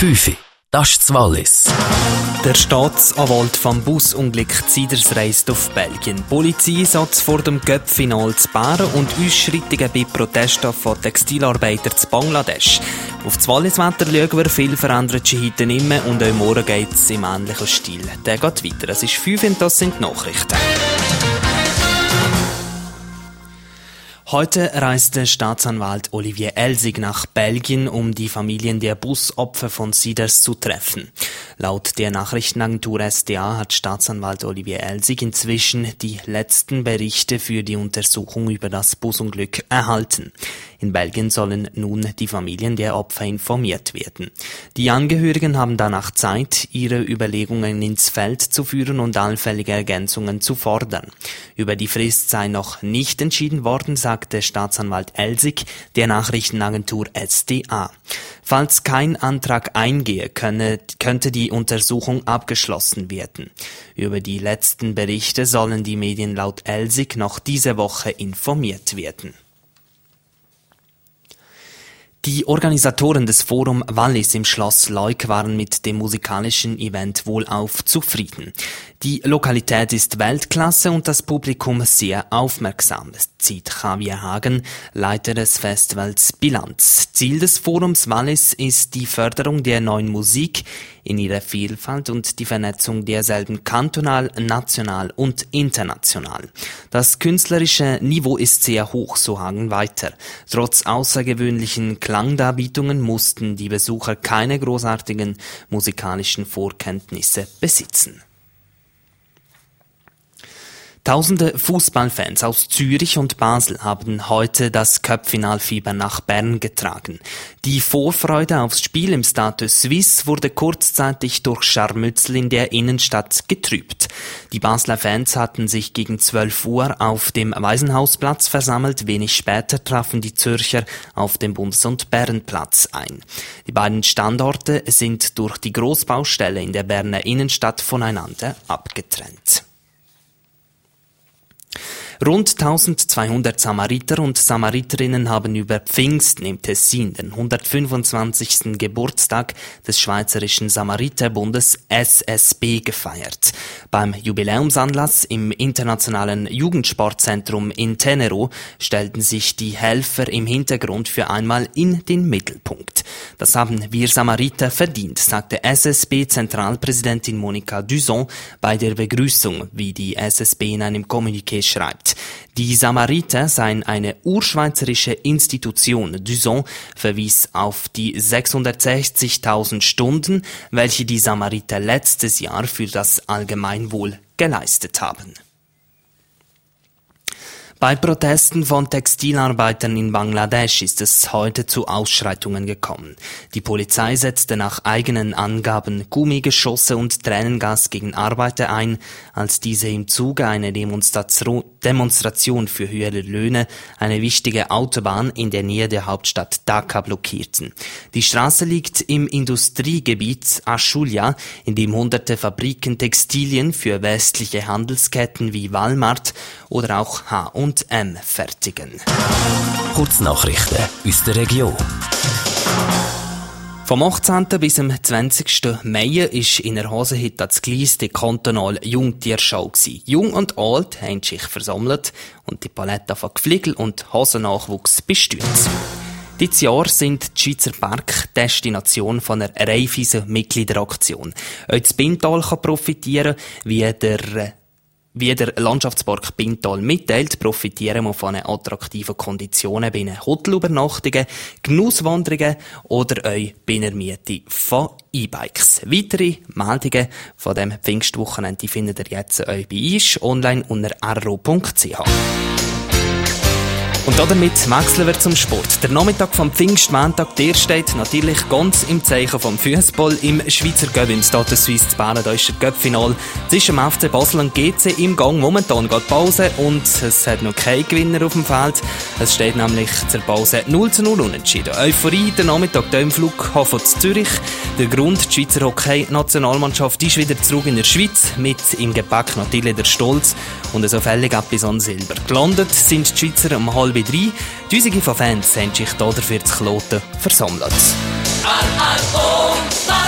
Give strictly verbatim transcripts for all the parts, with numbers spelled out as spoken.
fünf. Das ist das Wallis. Der Staatsanwalt vom Busunglück Ziders reist auf Belgien. Polizeieinsatz vor dem Cup-Final zu Bären und Ausschreitungen bei Protesten von Textilarbeitern zu Bangladesch. Auf das Walliswetter schauen wir, viel verändert sich heute nicht mehr und auch morgen geht es im ähnlichen Stil. Der geht weiter. Es ist fünf und das sind die Nachrichten. Heute reist der Staatsanwalt Olivier Elsig nach Belgien, um die Familien der Busopfer von Ziders zu treffen. Laut der Nachrichtenagentur S D A hat Staatsanwalt Olivier Elsig inzwischen die letzten Berichte für die Untersuchung über das Busunglück erhalten. In Belgien sollen nun die Familien der Opfer informiert werden. Die Angehörigen haben danach Zeit, ihre Überlegungen ins Feld zu führen und allfällige Ergänzungen zu fordern. Über die Frist sei noch nicht entschieden worden, sagte Staatsanwalt Elsig der Nachrichtenagentur S D A. Falls kein Antrag eingehe, könne, könnte die Untersuchung abgeschlossen werden. Über die letzten Berichte sollen die Medien laut Elsig noch diese Woche informiert werden. Die Organisatoren des Forum Wallis im Schloss Leuk waren mit dem musikalischen Event wohlauf zufrieden. Die Lokalität ist Weltklasse und das Publikum sehr aufmerksam, zieht Javier Hagen, Leiter des Festivals, Bilanz. Ziel des Forums Wallis ist die Förderung der neuen Musik in ihrer Vielfalt und die Vernetzung derselben kantonal, national und international. Das künstlerische Niveau ist sehr hoch, so Hagen weiter. Trotz außergewöhnlichen Klangdarbietungen mussten die Besucher keine großartigen musikalischen Vorkenntnisse besitzen. Tausende Fußballfans aus Zürich und Basel haben heute das Cup-Finalfieber nach Bern getragen. Die Vorfreude aufs Spiel im Stade Suisse wurde kurzzeitig durch Scharmützel in der Innenstadt getrübt. Die Basler Fans hatten sich gegen zwölf Uhr auf dem Waisenhausplatz versammelt. Wenig später trafen die Zürcher auf dem Bundes- und Bärenplatz ein. Die beiden Standorte sind durch die Grossbaustelle in der Berner Innenstadt voneinander abgetrennt. Rund eintausendzweihundert Samariter und Samariterinnen haben über Pfingsten im Tessin den hundertfünfundzwanzigsten Geburtstag des Schweizerischen Samariterbundes S S B gefeiert. Beim Jubiläumsanlass im Internationalen Jugendsportzentrum in Tenero stellten sich die Helfer im Hintergrund für einmal in den Mittelpunkt. Das haben wir Samariter verdient, sagte S S B-Zentralpräsidentin Monika Duson bei der Begrüßung, wie die S S B in einem Kommuniqué schreibt. Die Samariter seien eine urschweizerische Institution. Duson verwies auf die sechshundertsechzigtausend Stunden, welche die Samariter letztes Jahr für das Allgemeinwohl geleistet haben. Bei Protesten von Textilarbeitern in Bangladesch ist es heute zu Ausschreitungen gekommen. Die Polizei setzte nach eigenen Angaben Gummigeschosse und Tränengas gegen Arbeiter ein, als diese im Zuge einer Demonstration, Demonstration für höhere Löhne eine wichtige Autobahn in der Nähe der Hauptstadt Dhaka blockierten. Die Straße liegt im Industriegebiet Ashulia, in dem hunderte Fabriken Textilien für westliche Handelsketten wie Walmart oder auch H und M fertigen. Kurznachrichten aus der Region. Vom achtzehnten bis zum zwanzigsten Mai ist in der Hasenhütte das Gleis die kantonale Jungtierschau. Jung und alt haben sich versammelt und die Palette von Geflügel und Hasennachwuchs bestürzt. Dieses Jahr sind die Schweizer Park Destination von einer Raiffeisen Mitgliederaktion. Auch das Bintal kann profitieren, wie der Wie der Landschaftspark Bintal mitteilt, profitieren wir von attraktiven Konditionen bei den Hotelübernachtungen, Genusswanderungen oder auch bei der Miete von E-Bikes. Weitere Meldungen von dem Pfingstwochenende findet ihr jetzt auch bei uns online unter r o punkt c h. Und damit wechseln wir zum Sport. Der Nachmittag vom Pfingstmontag, der steht natürlich ganz im Zeichen vom Fußball im Schweizer Cup im Stade Suisse zu Bern. Da ist der Cup-Final zwischen dem F C Basel und G C im Gang. Momentan geht Pause und es hat noch keinen Gewinner auf dem Feld. Es steht nämlich zur Pause null zu null unentschieden. Euphorie, der Nachmittag hier im Flughafen zu Zürich. Der Grund, die Schweizer Hockey-Nationalmannschaft ist wieder zurück in der Schweiz. Mit im Gepäck natürlich der Stolz und so fällig etwas an Silber. Gelandet sind die Schweizer um halb drei. Tausende von Fans haben sich hier dafür zu Kloten versammelt. R R O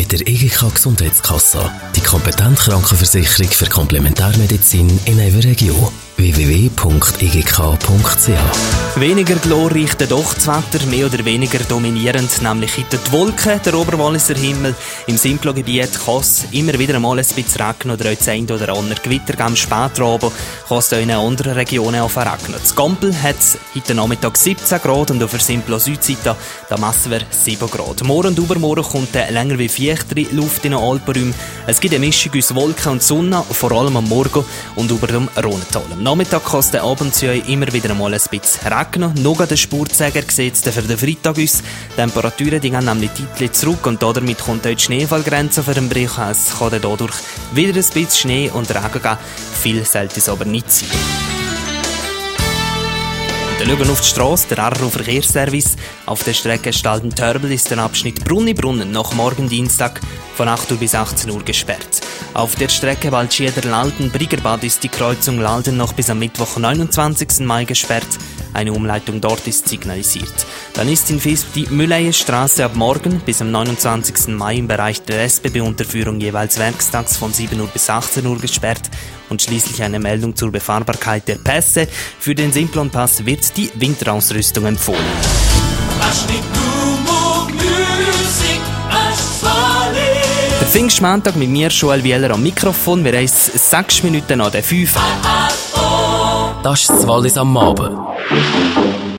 mit der E G K Gesundheitskasse. Die kompetente Krankenversicherung für Komplementärmedizin in einer Region. w w w punkt e g k punkt c h. Weniger glorreich doch das Wetter, mehr oder weniger dominierend, nämlich hinter die Wolken, der Oberwalliser Himmel. Im Simplon-Gebiet kann es immer wieder einmal ein bisschen regnen oder das eine oder andere Gewitter geben. Später aber kann es in anderen Regionen auch regnen. In Gampel hat es heute Nachmittag siebzehn Grad und auf der Simplon-Südseite da messen wir sieben Grad. Morgen und übermorgen kommt eine länger wie feuchtere Luft in den Alpenräumen. Es gibt eine Mischung aus Wolken und Sonne, vor allem am Morgen und über dem Rhontal. Am Nachmittag kann es den Abend immer wieder einmal ein bisschen regnen. Noch der Spurtsäger sieht es für den Freitag aus. Die Temperaturen die gehen nämlich deutlich zurück und damit kommt auch die Schneefallgrenze für den Brich. Es kann dadurch wieder ein bisschen Schnee und Regen geben. Viel sollte es aber nicht sein. Wir schauen auf die Strasse, der R R O-Verkehrsservice. Auf der Strecke Stalden-Törbel ist der Abschnitt Brunni-Brunnen nach morgen Dienstag von acht Uhr bis achtzehn Uhr gesperrt. Auf der Strecke Waldschieder-Lalden-Briggerbad ist die Kreuzung Lalden noch bis am Mittwoch, neunundzwanzigsten Mai gesperrt. Eine Umleitung dort ist signalisiert. Dann ist in Visp die Mülleienstraße ab morgen bis am neunundzwanzigsten Mai im Bereich der S B B-Unterführung jeweils werkstags von sieben Uhr bis achtzehn Uhr gesperrt. Und schließlich eine Meldung zur Befahrbarkeit der Pässe. Für den Simplon-Pass wird die Winterausrüstung empfohlen. Der Pfingstmontag mit mir, Joel Wieler, am Mikrofon. Wir haben sechs Minuten nach der fünf. Das ist das Wallis am Abend.